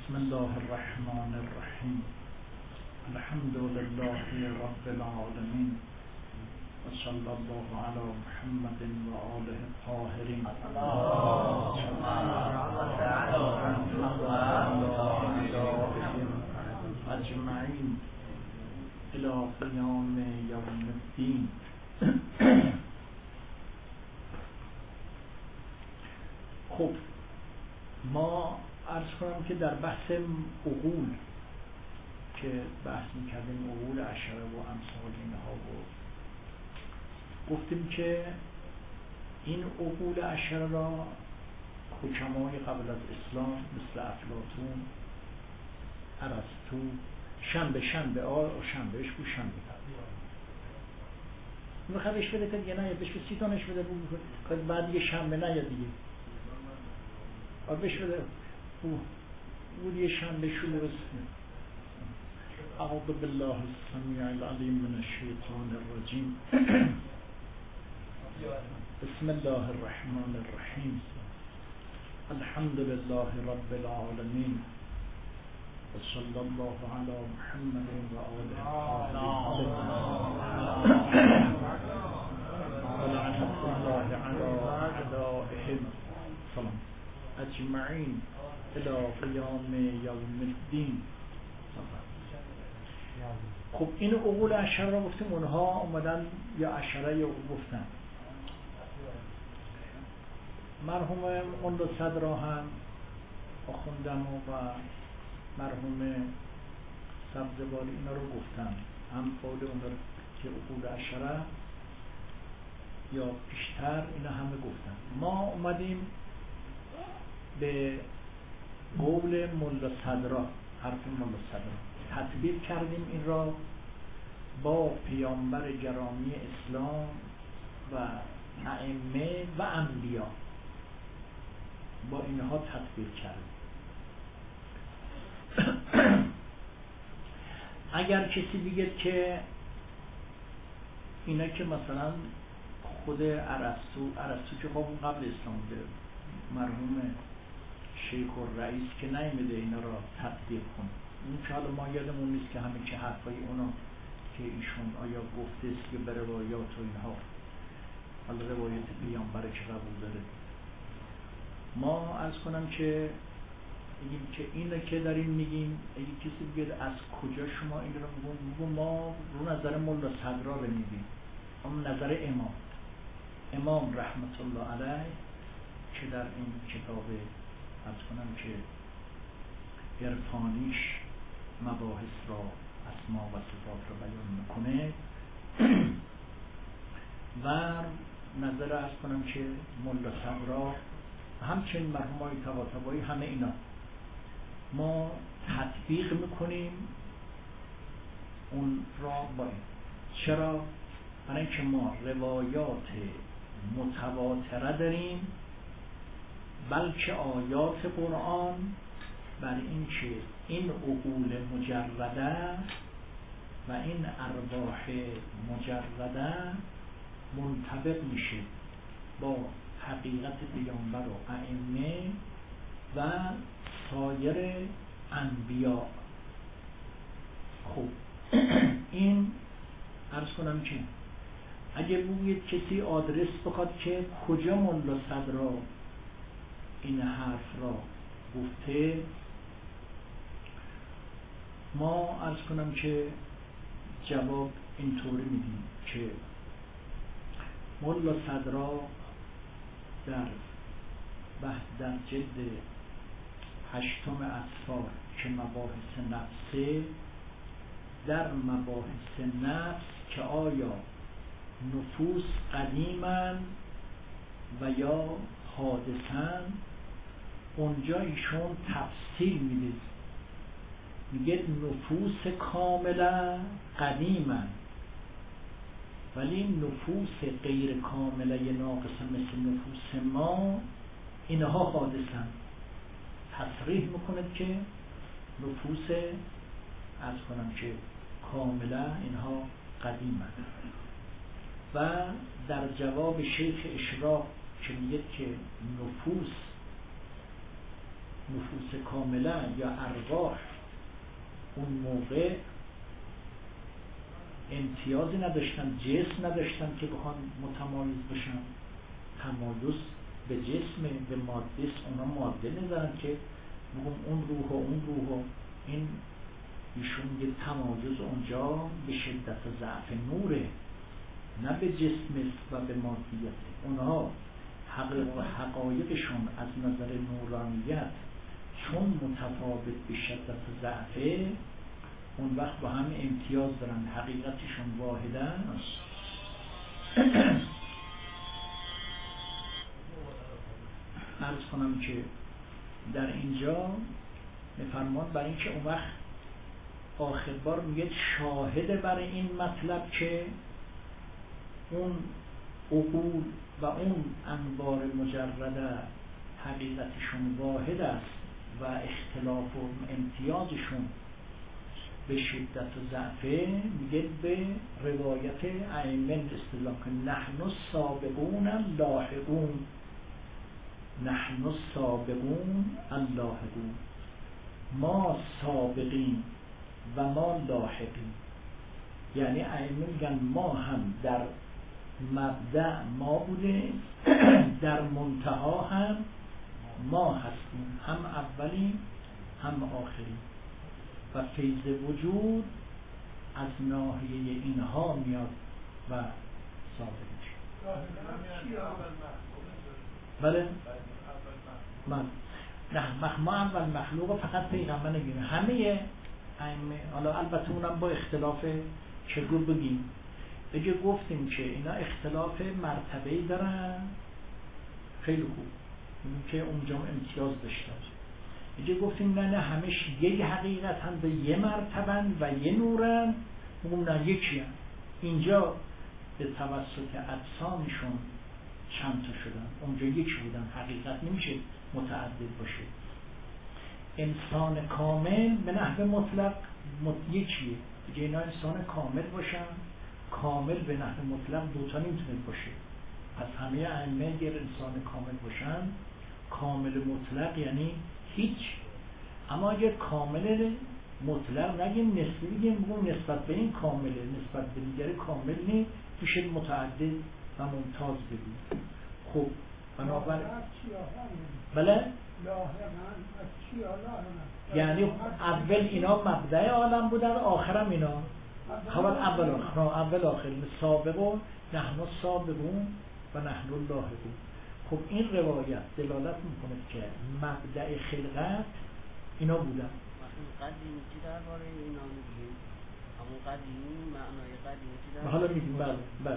بسم الله الرحمن الرحیم. الحمد لله رب العالمین و صلی الله علی محمد و آله الطاهرین اجمعین الی قیام یوم الدین. خب ما عرض کنم که در بحث عقول که بحث می‌کردیم، عقول عشره و امثال اینها، و گفتیم که این عقول عشره را حکمای قبل از اسلام مثل افلاطون، ارسطو، شنبهش بود، میخواد بهش بده که نه بهش 30 تا نش بده بود، بعد یه شنبه نه یا دیگه بهش بده بود یه شنبه شده رسید. اعوذ بالله السمیع العلیم من الشیطان الرجیم. بسم الله الرحمن الرحیم. الحمد لله رب العالمین و صلی الله علی محمد و آله و لعنت الله علی اعدائهم اجمعین الی قیام یوم الدین. خب این عقول عشره را گفتیم، اونها اومدن یا عشره یا گفتن. مرحوم ملا صدرا هم آخوندن و مرحوم سبزواری اینا رو گفتن، هم قول اون که عقول عشره یا بیشتر اینا همه گفتن. ما اومدیم به قول ملا صدرا، حرف ملا صدرا تطبیق کردیم، این را با پیامبر گرامی اسلام و ائمه و انبیا با اینها تطبیق کردیم. اگر کسی بگه که اینا که مثلا خود ارسطو که خب قبل اسلام بوده، مرحوم شیخ الرئیس که نیامده اینا را تطبیق کنه، این که حالا ما یادمون نیست که همه که حرفای اونا که ایشون آیا گفته است که به روایات و اینها، حالا روایت پیامبر که قبول داره. ما عرض کنم که میگیم که اینو که داریم میگیم، اگه کسی بگه از کجا شما این رو میگیم، ما رو نظر ملا صدرا رو میگیم، اما نظر امام رحمت الله علیه که در این کتاب عرض کنم که عرفانیش مباحث را، اسما و صفات را بیان میکنه، و نظر عرض کنم که ملا صدرا همچنین مرحومای طباطبایی، همه اینا ما تطبیق میکنیم اون را با این. چرا؟ برای اینکه ما روایات متواتره داریم، بلکه آیات قرآن بر این که این عقول مجرده و این ارواح مجرده منطبق میشه با حقیقت پیامبر و ائمه و سایر انبیا. خب این عرض کنم که اگه بگوید کسی آدرس بخواد که کجا ملا صدرا این حرف را گفته، ما عرض کنم که جواب اینطوری میدیم که ملا صدرا در جلد 8 اطفال که مباحث نفسه، در مباحث نفس که آیا نفوس قدیمن و یا حادثن، اونجا ایشون تفصیل میده، میگه نفوس کاملا قدیمن، ولی نفوس غیر کامله ناقصه مثل نفوس ما اینها حادثن. تصریح میکنه که نفوس عرض کنم که کاملا اینها قدیمن. و در جواب شیخ اشراق که میگه که نفوس کاملا یا ارواح اون موقع امتیازی نداشتن، جسم نداشتن که بخوان متمایز بشن. تمایز به جسم، به ماده است. اونا ماده ندارن که بگم اون روح و اون روح و این. ایشون یه تمایز اونجا به شدت ضعف نوره، نه به جسم است و به مادیت. اونها حقایقشون از نظر نورانیت چون متفاوت به شدت ضعفه، اون وقت با هم امتیاز دارن، حقیقتشون واحده است. عرض کنم که در اینجا میفرمان برای اینکه اون وقت آخر بار میگه شاهد برای این مطلب که اون عقول و اون انوار مجرده حقیقتشون واحد است و اختلاف و امتیازشون به شدت و ضعفه. میگه به روایت ائمه استدلال که نحن السابقون اللاحقون، نحن السابقون اللاحقون، ما سابقین و ما لاحقین. یعنی ائمه میگن ما هم در مبدأ ما بودیم، در منتها هم ما هستیم، هم اولیم هم آخریم و فیض وجود از ناحیه اینها میاد و ثابت میشه. بله نه، ما اول مخلوق فقط پیغمبر نگیریم، همه ائمه. حالا البته اونم با اختلاف چگو بگیم. بگه گفتیم که اینا اختلاف مرتبه‌ای دارن، خیلی خوب، این که اونجا امتیاز داشتن. بگه گفتیم نه همش یک حقیقت هم به یه مرتبن و یه نورن، اون نه یکی هم. اینجا به توسط اجسامشون چند تا شدن، اونجا یکی بودن. حقیقت نمیشه متعدد باشه. انسان کامل به نحو مطلق یکیه. دیگه اینا انسان کامل باشن، کامل به نحو مطلق دوتا نمیتونه باشه. پس همه ائمه اگر انسان کامل باشن، کامل مطلق یعنی هیچ. اما اگر کامل مطلق نگیم، نسبی بگیم، نسبت به این کامله، نسبت به دیگر کامل نیست، میشه متعدد و ممتاز بگیم. خب بنابراین بله یعنی اول اینا مبدأ عالم بودن، آخرم اینا خبر اول آخر سابق و نحن السابقون و نحن اللاحقون. خب این روایت دلالت میکنه که مبدأ خلقت اینا بودن. قدیم چی درباره اینا میگیم؟ همون قدیم معنای قدیم چی درباره؟ حالا میگیم بله.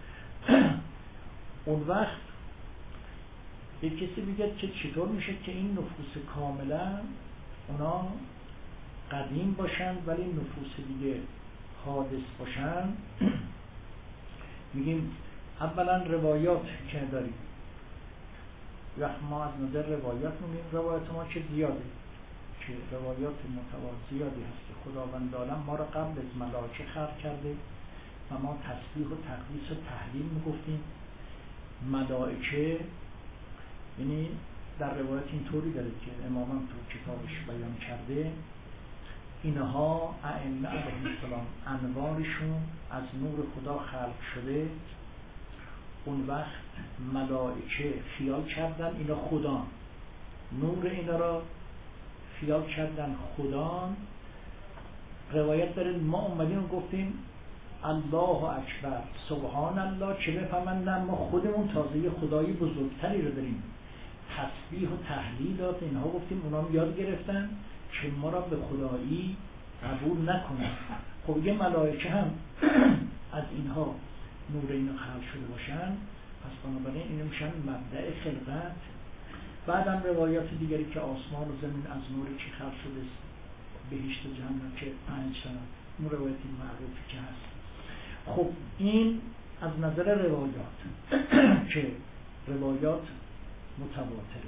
اون وقت یک کسی میگه که چطور میشه که این نفوس کاملا اونا قدیم باشن ولی نفوس دیگه حادث باشن؟ میگیم اولا روایات که داریم، وقت ما از نظر روایات میگیم روایات ما که زیاده، که روایات متواتر زیادی هست که خداوند عالم ما را قبل از ملائکه خلق کرده و ما تسبیح و تقدیس و تحلیل میگفتیم. ملائکه یعنی در روایت اینطوری داره که امام تو کتابش بیان کرده، اینها ائمه علیهم السلام انوارشون از نور خدا خلق شده. اون وقت ملائکه خیال کردن اینا خدا، نور اینا را خیال کردن خدا. روایت داره ما اومدیم گفتیم الله اکبر سبحان الله، چه بفهمن نه ما خودمون تازه خدای بزرگتری رو داریم. تسبیح و تحلیلات اینها گفتیم اونا یاد گرفتن که ما را به خدایی قبول نکنن. خب یه ملائکه هم از اینها نور اینا خلق شده باشن، پس بنابراین اینا میشن مبدأ خلقت. بعدم روایات دیگری که آسمان و زمین از نور کی خلق شده است، بهشت و جهنم که 5 تا، اون روایتی معروفی که هست. خب این از نظر روایات که روایات متواتره.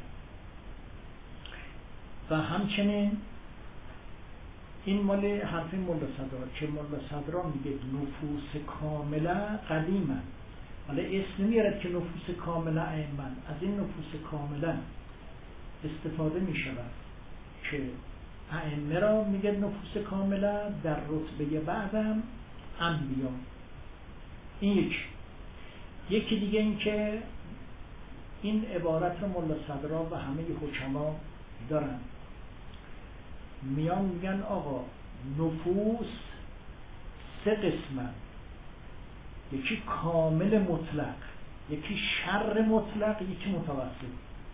و همچنین این مال حرف مولا صدرا که مولا صدرا میگه نفوس کامله قدیمه، حالا اسم نمیارد که نفوس کامله ایمن. از این نفوس کامله استفاده میشود که ائمه را میگه نفوس کامله، در رتبه بعدم انبیا. این یکی دیگه این که این عبارت رو ملا صدرا و همه حکما دارن، میان میگن آقا نفوس سه قسمه، یکی کامل مطلق، یکی شر مطلق، یکی متوسط.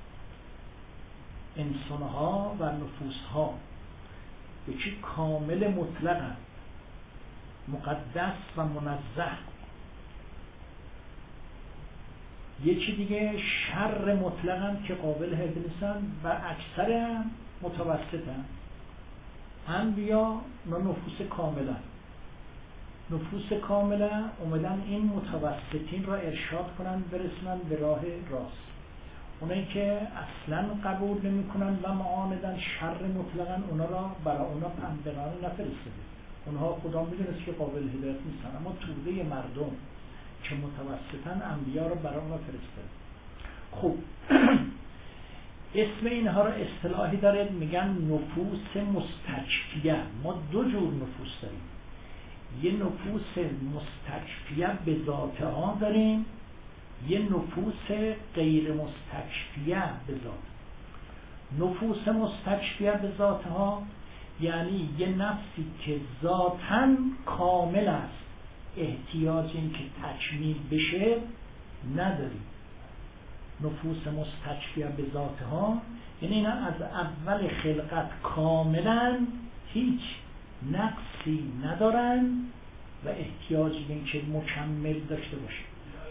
انسانها و نفوسها یکی کامل مطلق، مقدس و منزه، یکی دیگه شر مطلقن که قابل حفظ نیستن و اکثر هم متوسطن. انبیا نفوس کاملن. نفوس کامله اومدن این متوسطین را ارشاد کنن برسونن به راه راست. اونایی که اصلا قبول نمی کنن و معاندن شر مطلقن، اونا را برای اونا پیامبران نفرستاده. اونها خدا میدونست که قابل هدایت نیستن، اما توده مردم که متوسطن انبیا را برای اونا فرستاده. خب اسم اینها را اصطلاحی داره، میگن نفوس مستکفیه. ما دو جور نفوس داریم، یه نفوس مستکفیه به ذاتها داریم، یه نفوس غیر مستکفیه به ذات. نفوس مستکفیه به ذاتها یعنی یه نفسی که ذاتاً کامل است، احتیاج این که تکمیل بشه نداری. نفوس مستکفیه به ذاتها یعنی اینا از اول خلقت کاملاً هیچ نقصی ندارن و احتیاج به این که مکمل داشته باشه.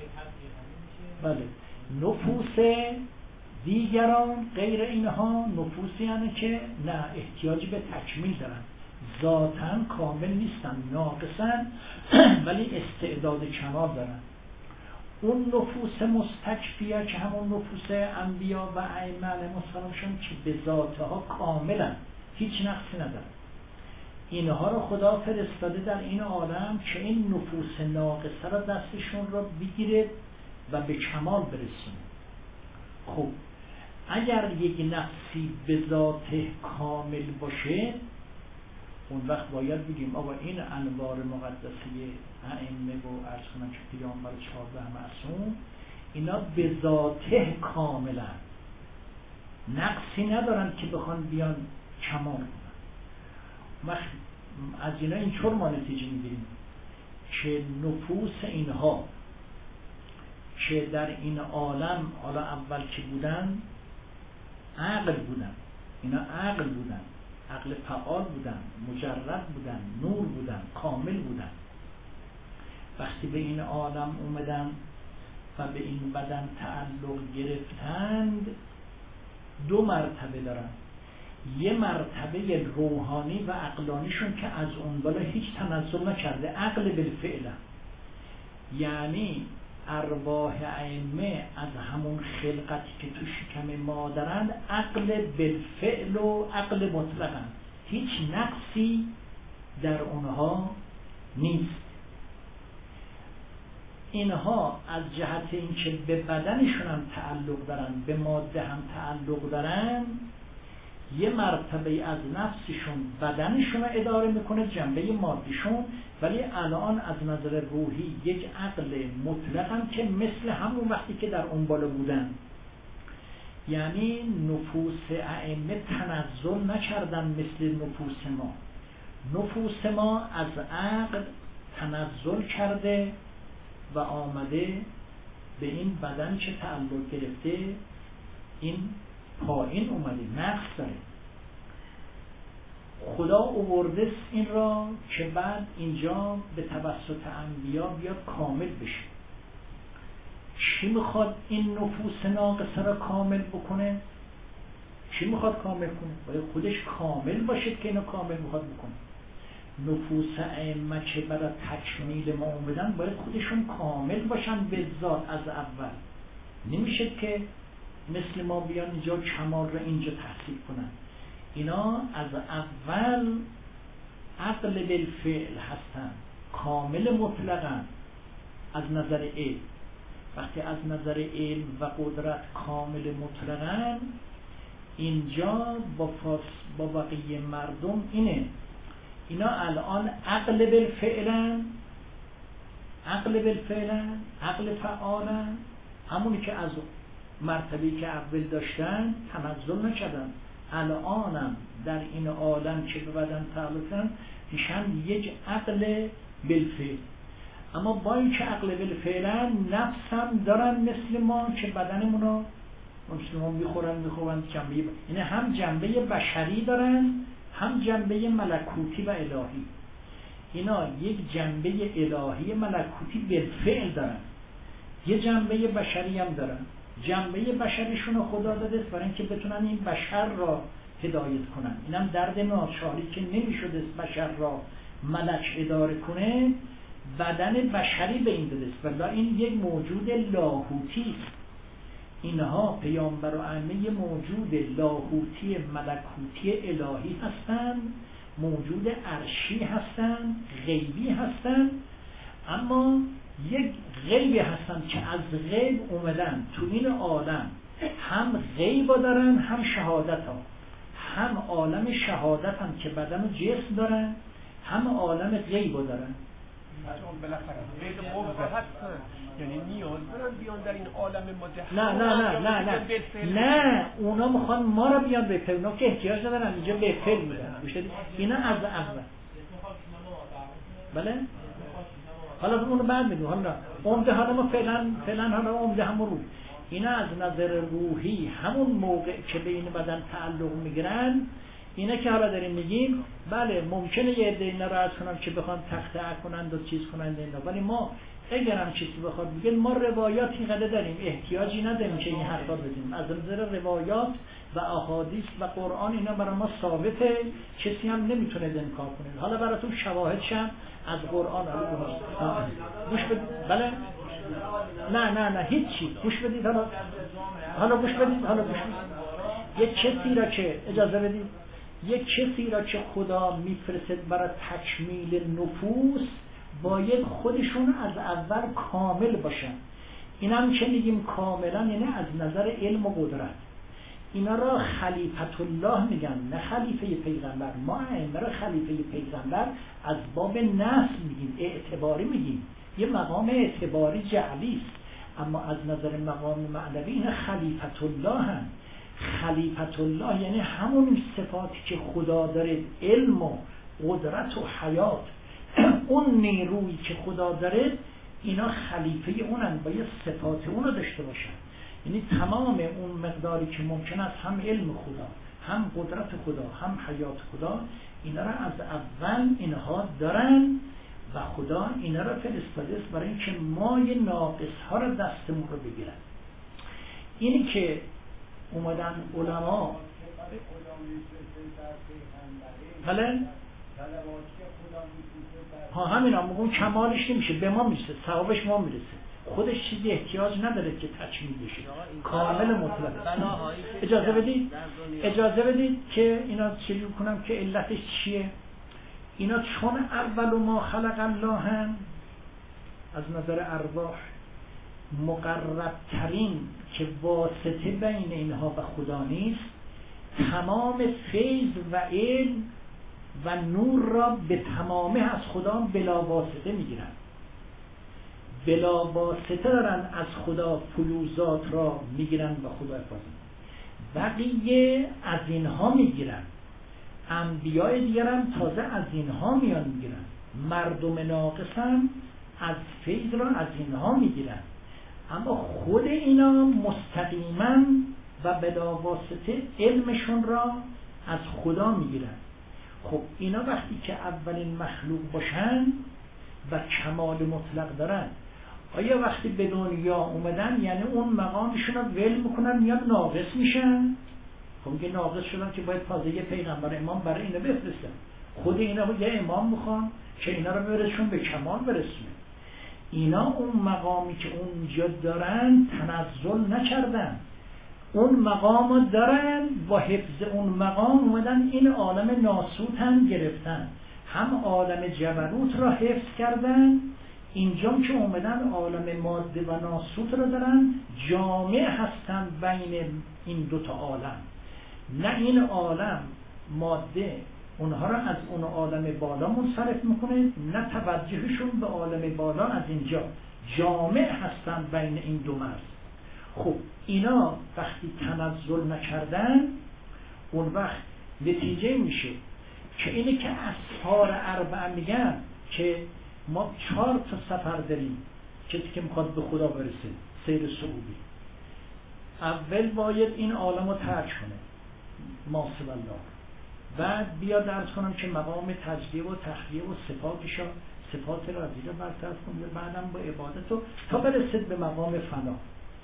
بله. نفوس دیگران غیر اینها نفوسی هستند که نه احتیاجی به تکمیل دارن، ذاتاً کامل نیستن، ناقصن ولی استعداد کمال دارن. اون نفوس مستکفیه که همون نفوس انبیا و ائمه علیهم السلام شون که به ذاتها کاملن، هیچ نقصی ندارن. اینها رو خدا فرستاده در این عالم که این نفوس ناقصه را دستشون را بگیره و به کمال برسونه. خب اگر یک نفسی به ذات کامل باشه، اون وقت باید بگیم آقا این انوار مقدسه ائمه و عرض کنم که پیامبر 14 معصوم اینا به ذاته کاملن، نقصی ندارن که بخوان بیان کمال کنن. از اینا اینطور ما نتیجه میگیریم که نفوس اینها که در این عالم حالا اول که بودن عقل بودن، اینا عقل بودن، عقل فعال بودن، مجرد بودن، نور بودن، کامل بودن. وقتی به این عالم اومدن و به این بدن تعلق گرفتند دو مرتبه دارن. یه مرتبه روحانی و عقلانیشون که از اون بالا هیچ تنزل نکرده، عقل بالفعل، یعنی ارواح ائمه از همون خلقتی که تو شکم مادرند عقل بالفعل و عقل مطلقن، هیچ نقصی در اونها نیست. اینها از جهت اینکه به بدنشون هم تعلق دارن، به ماده هم تعلق دارن، یه مرتبه از نفسشون بدنشون رو اداره میکنه، جنبه مادیشون، ولی الان از نظر روحی یک عقل مطلقن که مثل همون وقتی که در اون بالا بودن. یعنی نفوس ائمه تنزل نکردن مثل نفوس ما. نفوس ما از عقل تنزل کرده و آمده به این بدن که تعلق گرفته این پایین اومده، نقص داره. خدا آورده این را که بعد اینجا به توسط انبیا بیاد کامل بشه. چی میخواد این نفوس ناقصه را کامل بکنه؟ چی میخواد کامل کنه؟ باید خودش کامل باشه که اینو کامل میخواد بکنه. نفوس ائمه که برای تکمیل ما اومدن باید خودشون کامل باشن به ذات از اول. نمیشه که مثل ما بیان اینجا کمال را اینجا تحصیل کنن. اینا از اول عقل بالفعل هستن، کامل مطلقن از نظر علم. وقتی از نظر علم و قدرت کامل مطلقن، اینجا با بقیه مردم اینه، اینا الان عقل بالفعلن، عقل فعالن، همونی که از مرتبه‌ای که اول داشتن تنزل نکردن، الانم در این عالم که به بدن تعلقن میشن یک عقل بالفعل. اما با این که عقل بالفعلن، نفس هم دارن مثل ما که بدنمونو مسلمان میخورن جنبه، یعنی هم جنبه بشری دارن هم جنبه ملکوتی و الهی. اینا یک جنبه الهی ملکوتی بالفعل دارن، یه جنبه بشری هم دارن. جنبه بشریشون خدا داده برای اینکه بتونن این بشر را هدایت کنن. اینم درد ناچاری که نمیشده بشر را ملک اداره کنه، بدن بشری به این داده است، ولی این یک موجود لاهوتی است. اینها پیامبر و ائمه موجود لاهوتی ملکوتی الهی هستند، موجود عرشی هستند، غیبی هستند، اما یک غیبی هستند که از غیب اومدن تو این عالم، هم غیب دارن هم شهادت ها، هم عالم شهادت هم که بدن و جسم دارن، هم عالم غیب دارن. بالاخره غیر موضوع هستن، یعنی نیاز دارن بیان در این عالم مجهول. نه اونا میخوان ما را بیان به فعل، اونا که احتیاج ندارن اینجا به فعل میدن. اینا از اول بله حالا اونو بعد میگم. حالا عمده حالا ما فعلا حالا عمده همون روح، اینا از نظر روحی همون موقع که به این بدن تعلق میگیرن، اینا که حالا داریم میگیم بله ممکنه یه عده اینا رو از کنن که بخوان تخطئه کنند و چیز کنند اینا، ولی ما اگرم چیزی بخواد بگن ما روایات اینقدر داریم، احتیاجی نداریم که این حرفا بزنیم. از نظر روایات و احادیث و قرآن اینا برای ما ثابته، کسی هم نمیتونه انکار کنه. حالا براتون شواهد شم از قرآن گوش بدید. بله نه هیچی، گوش بدید. حالا گوش بدید. یک کسی را که اجازه بدید، یک کسی را که خدا میفرسته برای تکمیل نفوس، باید خودشون از اول کامل باشن. اینم که میگیم کاملا یعنی از نظر علم و قدرت. اینا را خلیفت الله میگن، نه خلیفه پیغمبر. ما ائمه را خلیفه پیغمبر از باب نسل میگیم، اعتباری میگیم، یه مقام اعتباری جعلی است. اما از نظر مقام معنوی اینا خلیفت الله هن. خلیفت الله یعنی همون صفاتی که خدا داره، علم و قدرت و حیات، اون نیرویی که خدا داره، اینا خلیفه اونن، باید صفات اونو داشته باشن. یعنی تمام اون مقداری که ممکن است هم علم خدا، هم قدرت خدا، هم حیات خدا، اینا را از اول اینها دارن و خدا اینا را فرستاده است برای اینکه ما یه ناقص ها را دستمون رو بگیرن. اینی که اومدن علما بله همینا میگن کمالش نمیشه، به ما میرسه، ثوابش ما میرسه، خودش چیزی احتیاج نداره که تکمیل بشه، کامل مطلق. اجازه بدید که اینا شروع کنم که علتش چیه. اینا چون اول ما خلق الله هم از نظر ارواح مقربترین که واسطه بین اینها و خدا نیست، تمام فیض و علم و نور را به تمامه از خدا بلا واسطه میگیرن، بلا واسطه دارن از خدا فیوزات را میگیرن و خدا حفاظت. بقیه از اینها میگیرن، انبیاء دیگرم تازه از اینها میان میگیرن، مردم ناقصم از فیض را از اینها میگیرن، اما خود اینا مستقیما و بلا واسطه علمشون را از خدا میگیرن. خب اینا وقتی که اولین مخلوق باشن و کمال مطلق دارن، آیا وقتی به دنیا اومدن یعنی اون مقامشون رو ول میکنن میاد ناقص میشن؟ خب میگه ناقص شدن که باید تازه یه پیغمبر امام برای اینا بفرستن. خود اینا یه امام میخوان که اینا رو برسون به کمال برسونه. اینا اون مقامی که اونجا دارن تنزل نکردن، اون مقام رو دارن، با حفظ اون مقام اومدن این عالم ناسوت هم گرفتن، هم عالم جبروت را حفظ کردن، اینجا که اومدن عالم ماده و ناسوت را دارن، جامع هستن بین این دوتا عالم. نه این عالم ماده اونها را از اون عالم بالا منصرف میکنه، نه توجهشون به عالم بالا از اینجا جامع هستن بین این دو مرز. خب اینا وقتی تنزل نکردن، اون وقت نتیجه میشه که اینه که اسحار اربعه میگن که ما 4 تا سفر داریم کسی که میخواد به خدا برسه، سیر صعودی. اول باید این عالم رو ترک کنه، ماسب الله، بعد بیا درس کنم که مقام تجلیه و تخلیه و صفات راضی رو برطرف کنه، بعدم با عبادت رو تا برسید به مقام فنا.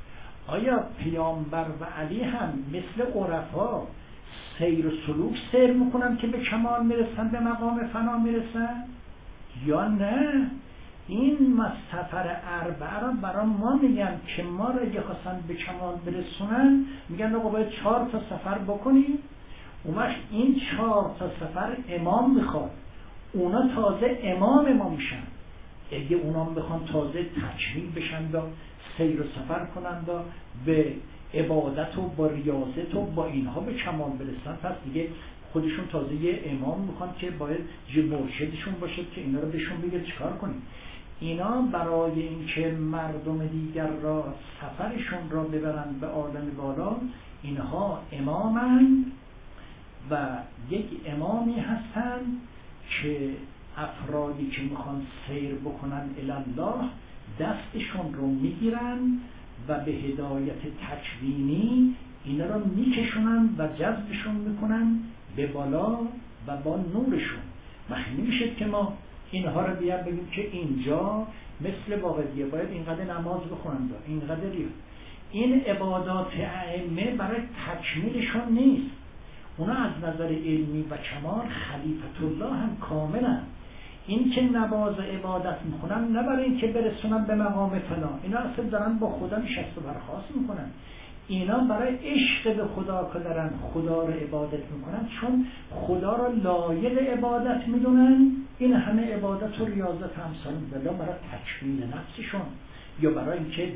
آیا پیامبر و علی هم مثل عرفا سیر و سلوک سیر میکنن که به کمال میرسن، به مقام فنا میرسن، یا نه این سفر اربعه را برای ما میگن که ما را اگه خواستن به کمال برسونن میگن آقا باید 4 تا سفر بکنیم. اون وقت این 4 تا سفر امام میخواد، اونا تازه امام ما میشن. اگه اونا بخوان تازه تکمیل بشن و سیر و سفر کنند و به عبادت و با ریاضت و با اینها به کمال برسن، پس دیگه خودشون تازه یه امام میخوان که باید مرشدشون باشه که اینا رو بهشون بگه چیکار کنیم. اینا برای اینکه مردم دیگر را سفرشون را ببرن به عالم بالا، اینها امامن و یک امامی هستن که افرادی که میخوان سیر بکنن الله دستشون رو میگیرن و به هدایت تکوینی اینا رو میکشونن و جذبشون میکنن به بالا و با نورشون. مخی نمیشه که ما اینها رو بیار بگیم که اینجا مثل واقعیه باید اینقدر نماز بخونن، اینقدر این عبادات ائمه برای تکمیلشون نیست. اونا از نظر علمی و کمال خلیفت الله هم کاملن. این که نماز عبادت میخونن نه برای این که برسونن به مقام فنا، اینا اصلا دارن با خدا نشست و برخاست میکنن. اینا برای عشق به خدا که دارن خدا رو عبادت میکنن، چون خدا رو لایق عبادت میدونن. این همه عبادت و ریاضت همسال بلا برای تکمیل نفسشون یا برای اینکه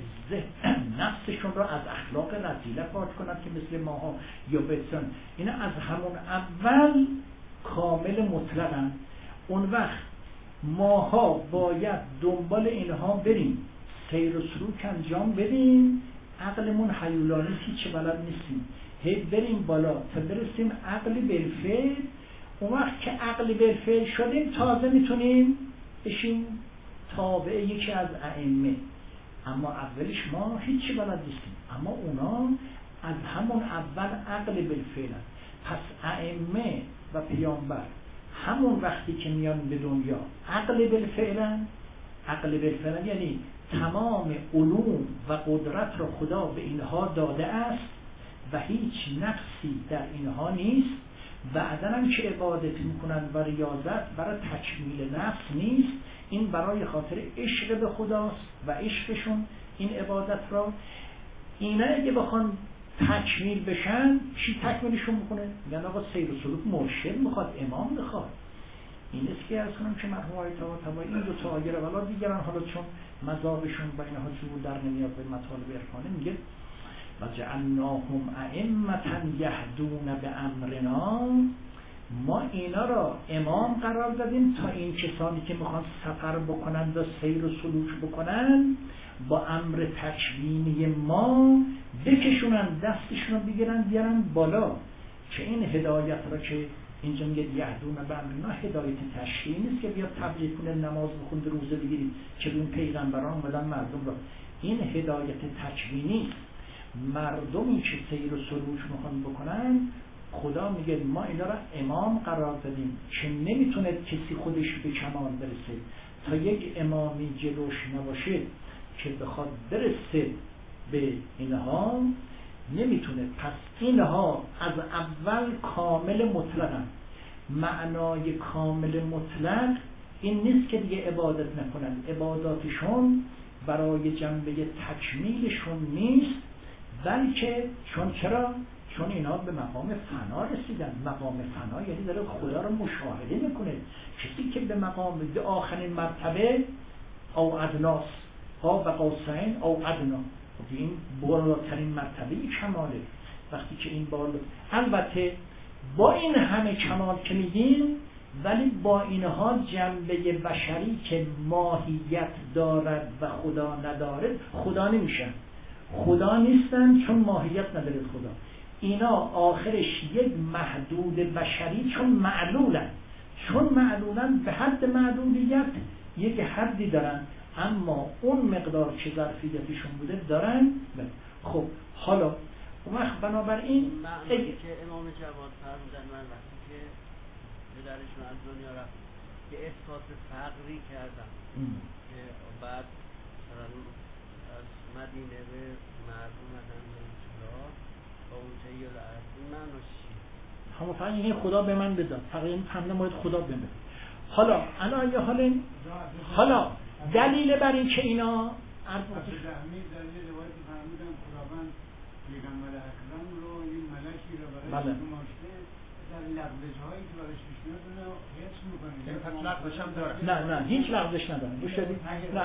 نفسشون رو از اخلاق رذیله پاک کنن که مثل ماها یا بتن. اینا از همون اول کامل مطلقن. اون وقت ماها باید دنبال اینها بریم، سیر و سلوک انجام بدیم. عقلمون حیولانی هیچ بلد نیستیم، هی بریم بالا تا برسیم عقل بالفعل. اون وقت که عقل بالفعل شدیم تازه میتونیم بشیم تابع یکی از ائمه. اما اولش ما هیچ بلد نیستیم، اما اونا از همون اول عقل بالفعلن. پس ائمه و پیامبر همون وقتی که میان به دنیا عقل بالفعلن. عقل بالفعلن یعنی تمام علوم و قدرت را خدا به اینها داده است و هیچ نقصی در اینها نیست. بعداً هم که عبادت میکنن و ریاضت برای تکمیل نفس نیست، این برای خاطر عشق به خداست و عشقشون این عبادت را. اینا اگه بخوان تکمیل بشن، چی تکمیلشون میکنه؟ میگن آقا سیر و سلوک مرشد میخواد، امام میخواد. این است که ارز کنم که مرحوم آیت طباطبایی این 2 تا آیه رو ولی دیگران حالا چون مذابشون با اینها جور در نمیاد به مطالب عرفانی، میگه و جعلناهم ائمة یهدون بامرنا، ما اینا را امام قرار دادیم تا این کسانی که میخوان سفر بکنند و سیر و سلوک بکنن با امر تکوینی ما بکشونن، دستشون رو بگیرن بیارن بالا. که این هدایت را که اینجا میگه یهدون بامرنا هدایت تشریعی نیست که بیاد تبلیغ کنه، نماز بخونده، روزه بگیرید که این پیغمبران اومدن مردم را. این هدایت تکوینی. مردمی که سیر و سلوک میخوان بکنن، خدا میگه ما اینا را امام قرار دادیم که نمیتونه کسی خودش به کمال برسه تا یک امامی جلوش نباشه که بخواد برسه به اینها، نمیتونه. پس اینها از اول کامل مطلقن. معنای کامل مطلق این نیست که دیگه عبادت نکنن، عباداتشون برای جنبه تکمیلشون نیست، بلکه چرا؟ چون اینا به مقام فنا رسیدن. مقام فنا یعنی داره خدا رو مشاهده میکنه. کسی که به مقام آخرین مرتبه او ادناس او بقاسین او ادنا، این بالاترین مرتبه کماله. وقتی که این بالا، البته با این همه کمال که میگیم، ولی با اینها جنبه بشری که ماهیت دارد و خدا ندارد خدا نمیشن، خدا نیستن چون ماهیت ندارد خدا. اینا آخرش یک محدود بشری چون معلولن به حد معدودیت یک حدی دارن، اما اون مقدار که ظرفیتشون بوده دارن. خب حالا اون وقت بنابراین معنی که امام جواد فرمودن من وقتی که پدرشون از دنیا رفت که احساس فقری کردم که بعد از مدینه به مرد اومدن به اطلاع با اون تیل عرب، این معنیش چیه؟ همون فقط این خدا به من بداد، فقط این حمله مورد خدا بده. حالا الان حالا دلیل بر این که اینا پیغمبر اکرم رو این ملکی رو برای شماشته در لغزش‌هایی که برای پیشنهاد رو حفظ می‌کنه. این پس لغزش هم داره؟ نه هیچ لغزش نداره. گوش بدید. نه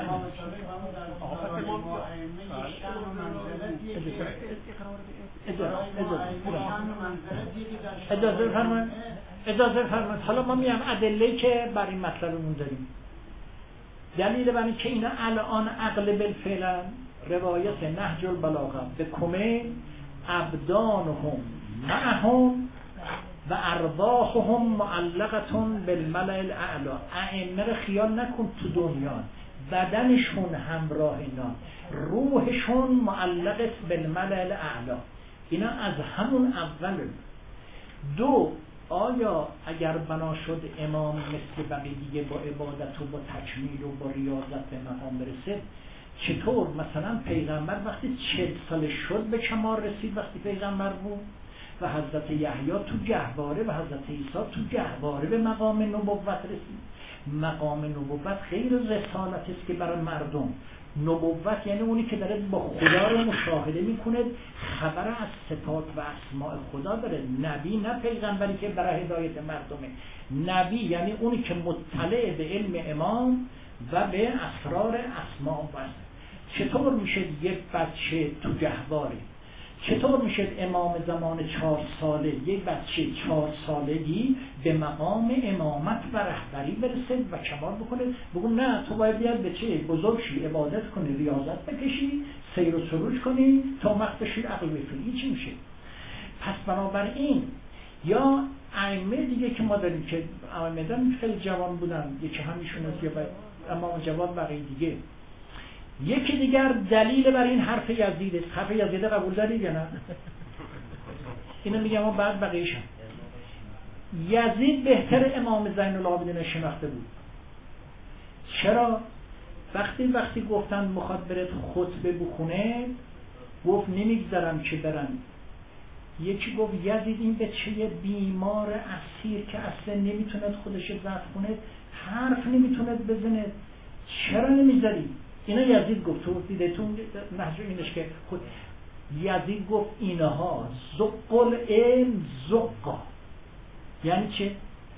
اجازه فرمایید. حالا ما میام ادله‌ای که برای این مطلبمون داریم. دلیل بر این که اینا الان عقل بالفعل روایت نهج البلاغه به کمه ابدانهم معهم و ارواحهم معلقتون بالملأ الاعلی. ائمه رو خیال نکن تو دنیا، بدنشون همراه اینا، روحشون معلقت بالملأ الاعلی. اینا از همون اول. دو، آیا اگر بنا شد امام مثل بقیه با عبادت و با تکمیل و با ریاضت به مقام برسه، چطور مثلا پیغمبر وقتی 40 سالش شد به کمال رسید وقتی پیغمبر بود و حضرت یحیی تو گهواره و حضرت عیسی تو گهواره به مقام نبوت رسید. مقام نبوت غیر رسالت است که برای مردم. نبوت یعنی اونی که داره با خدا رو مشاهده میکنه، خبر از صفات و اسماء خدا داره. نبی نه پیغمبری که برای هدایت مردمه. نبی یعنی اونی که مطلع به علم امام و به اسرار اسماء و صفات. چطور میشه یک بچه تو گهواره، چطور میشه امام زمان 4 ساله یک بچه 4 سالگی به مقام امامت و رهبری برسه و کمال بکنه؟ بگم نه تو باید بیاد بچه بزرگ شی، عبادت کنی، ریاضت بکشی، سیر و سروج کنی تا وقت بشی عقل بفهمی چی میشه. پس بنابراین یا ائمه دیگه که ما داریم که ائمه داریم خیلی جوان بودن، یکی همیشون است یا امام جواد بقیه دیگه. یکی دیگر دلیل بر این حرف یزید است. حرف یزید قبول دارید یا نه؟ اینو میگم و بعد بقیه‌شم. یزید بهتر امام زین العابدین شناخته بود. چرا؟ وقتی گفتن میخواد بره خطبه بخونه، گفت نمیگذارم که برن. یکی گفت یزید این بچه بیمار اسیر که اصلا نمیتونه خودش ضبط کنه، حرف نمیتونه بزنه، چرا نمیذاری؟ اینا یزید گفت. تو دیدتون نهج اینش که خود یزید گفت اینها زقل علم زقا. یعنی چه؟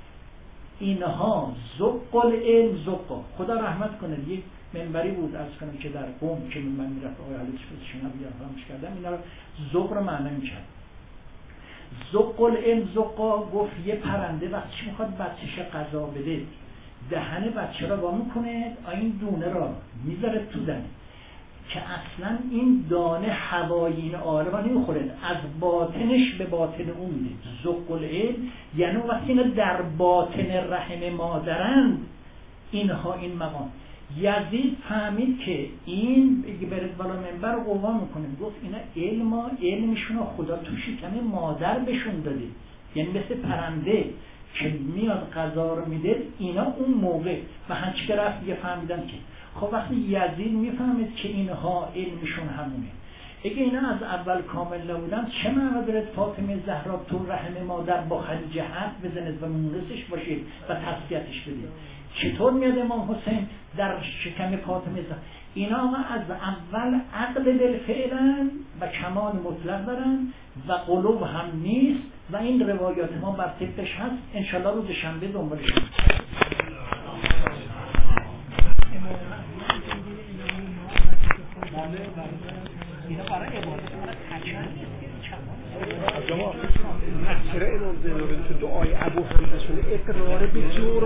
اینها زقل علم زقا. خدا رحمت کنه. یک منبری بود از کنم که در قم که من میرفت آقای حالیش شما بیارمش کردم، اینا رو زق رو معنی میکرد. زقل علم زقا گفت یه پرنده وقتی میخواد بچه‌ش غذا بده، دهن بچه را وا میکنه، این دونه را میذاره تو دهن که اصلا این دانه هوای این عالم نمیخوره، از باطنش به باطن اون میده. زقل علم یعنی وقتی اینا در باطن رحم مادرند، اینها این مقام. یزید فهمید که این برد بالا منبر رو قوا میکنه، گفت اینا علمشون رو خدا تو شکم مادر بهشون داده، یعنی مثل پرنده که میاد غذا رو میده، اینا اون موقع و هنچی که رفت دیگه فهمیدن که خب وقتی یزید میفهمید که اینها علمشون همونه، اگه اینا از اول کامل نبودن چه معنی داره فاطمه زهرا تو رحم مادر با خدیجه حرف بزنه و مونسش باشه و تسلیتش بده؟ چطور میاد امام حسین در شکم فاطمه زهرا؟ اینا از اول عقل بالفعلن و کمال مطلق دارن و قلوب هم نیست و این روایات ما بر طبقش هست. انشالله روز شنبه دنبالش اینا برای عبادت برای تجربه نیست جماعت مقصر امام زین العابدین تو دعای ابو حمزه اقرار به جرم